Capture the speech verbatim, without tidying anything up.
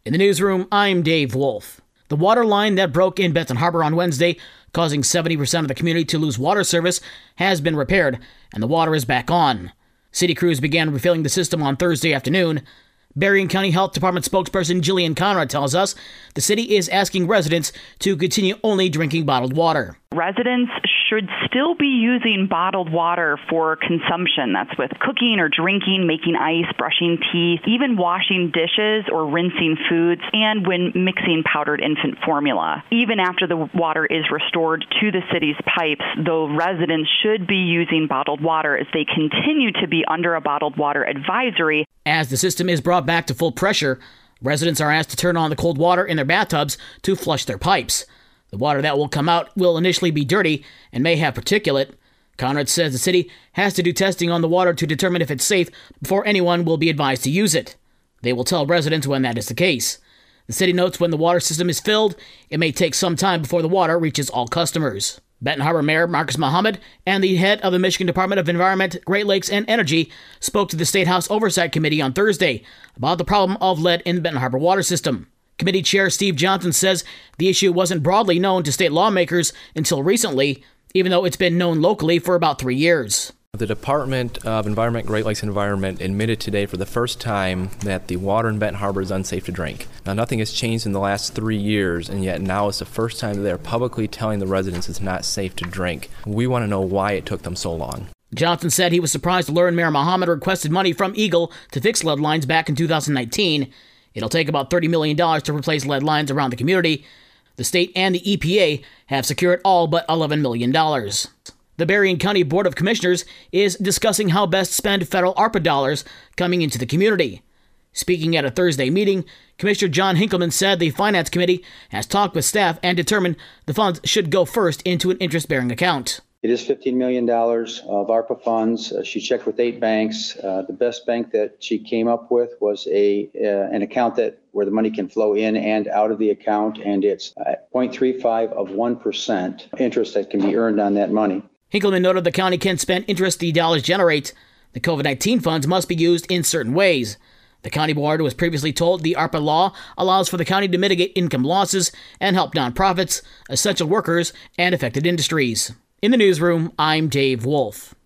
In the newsroom, I'm Dave Wolf. The water line that broke in Benton Harbor on Wednesday, causing seventy percent of the community to lose water service, has been repaired, and the water is back on. City crews began refilling the system on Thursday afternoon. Berrien County Health Department spokesperson Jillian Conrad tells us the city is asking residents to continue only drinking bottled water. Residents should still be using bottled water for consumption. That's with cooking or drinking, making ice, brushing teeth, even washing dishes or rinsing foods, and when mixing powdered infant formula. Even after the water is restored to the city's pipes, though, residents should be using bottled water as they continue to be under a bottled water advisory. As the system is brought back to full pressure, residents are asked to turn on the cold water in their bathtubs to flush their pipes. The water that will come out will initially be dirty and may have particulate. Conrad says the city has to do testing on the water to determine if it's safe before anyone will be advised to use it. They will tell residents when that is the case. The city notes when the water system is filled, it may take some time before the water reaches all customers. Benton Harbor Mayor Marcus Muhammad and the head of the Michigan Department of Environment, Great Lakes, and Energy spoke to the State House Oversight Committee on Thursday about the problem of lead in the Benton Harbor water system. Committee Chair Steve Johnson says the issue wasn't broadly known to state lawmakers until recently, even though it's been known locally for about three years. The Department of Environment, Great Lakes Environment admitted today for the first time that the water in Benton Harbor is unsafe to drink. Now, nothing has changed in the last three years, and yet now it's the first time that they're publicly telling the residents it's not safe to drink. We want to know why it took them so long. Johnson said he was surprised to learn Mayor Muhammad requested money from Eagle to fix lead lines back in two thousand nineteen. It'll take about thirty million dollars to replace lead lines around the community. The state and the E P A have secured all but eleven million dollars. The Berrien County Board of Commissioners is discussing how best to spend federal ARPA dollars coming into the community. Speaking at a Thursday meeting, Commissioner John Hinkleman said the Finance Committee has talked with staff and determined the funds should go first into an interest-bearing account. It is fifteen million dollars of ARPA funds. Uh, she checked with eight banks. Uh, the best bank that she came up with was a uh, an account that where the money can flow in and out of the account, and it's uh, zero point three five of one percent interest that can be earned on that money. Hinkleman noted the county can spend interest the dollars generate. The COVID nineteen funds must be used in certain ways. The county board was previously told the ARPA law allows for the county to mitigate income losses and help nonprofits, essential workers, and affected industries. In the newsroom, I'm Dave Wolf.